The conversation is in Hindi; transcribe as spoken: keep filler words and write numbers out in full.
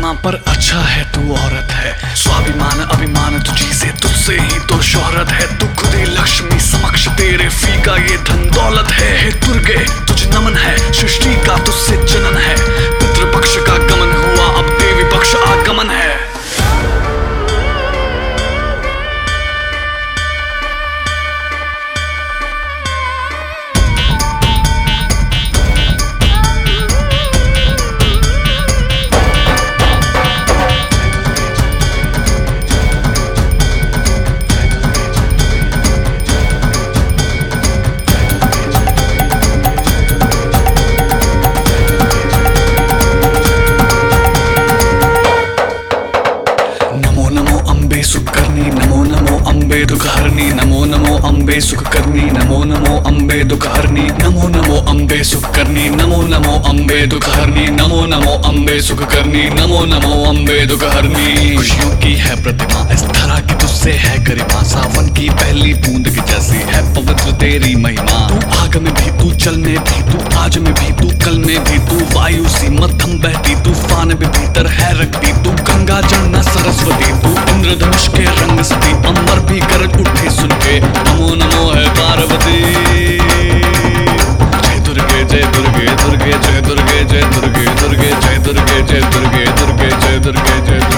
प्रतिमा पर अच्छा है तू औरत है, स्वाभिमान अभिमान तुझी से तुझसे ही तो शोहरत है। तू खुद ही लक्ष्मी समक्ष तेरे फीका ये धन दौलत है। हे दुर्गे तुझ नमन है, सृष्टि का तुझसे जनन है। पितृपक्ष का गमन हुआ अब देवी पक्ष आगमन है। नमो नमो अम्बे दुखहरणी, नमो नमो अम्बे सुखकर्णी, नमो नमो अम्बे दुखहरणी, नमो नमो अम्बे सुखकर्णी, नमो नमो अम्बे दुखहरणी, नमो नमो अम्बे सुखकर्णी, नमो नमो अम्बे दुखहरणी। खुशियों की है प्रतिमा इस धरा की तुझसे है गरिमा, सावन की पहली बूंद की जैसी है पवित्र तेरी महिमा। तू आग में भी तू जल में भी तू आज में भी तू कल में भी तू वायु सी मध्यम बहती तूफान भी भीतर है रखती। तू गंगा जमुना सरस्वती तू इंद्रधनुष के रंग सती, अंबर भी गरज उठे सुन के नमो नमो है पार्वती। जय दुर्गे जय दुर्गे दुर्गे जय दुर्गे जय दुर्गे दुर्गे जय दुर्गे जय दुर्गे दुर्गे जय दुर्गे जय